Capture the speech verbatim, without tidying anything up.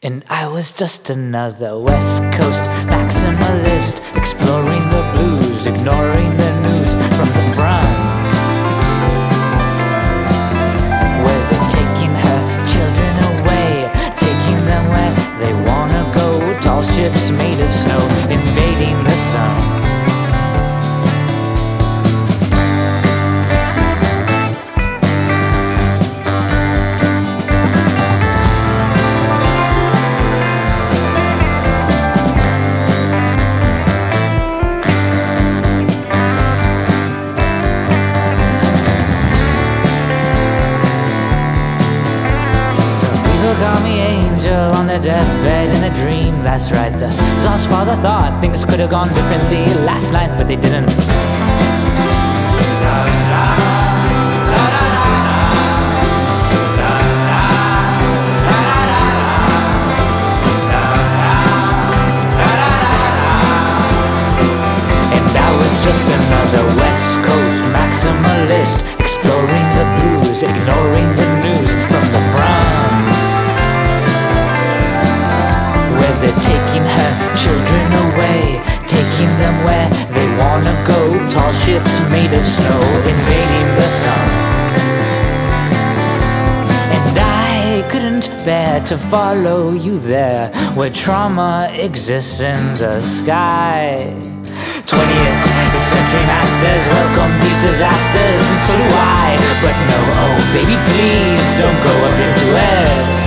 And I was just another West Coast maximalist, exploring the blues, ignoring the news from the front, where they're taking her children away, taking them where they wanna go. Tall ships made of snow, invading the sun. Call me angel on their deathbed in a dream. That's right, the Czar's father thought things could have gone differently last night, but they didn't. And I was just another West Coast maximalist, exploring the blues, ignoring the news from the front. They're taking her children away, taking them where they wanna go. Tall ships made of snow, invading the sun. And I couldn't bear to follow you there, where trauma exists in the sky. twentieth century masters welcome these disasters, and so do I. But no, oh baby, please don't go up into air.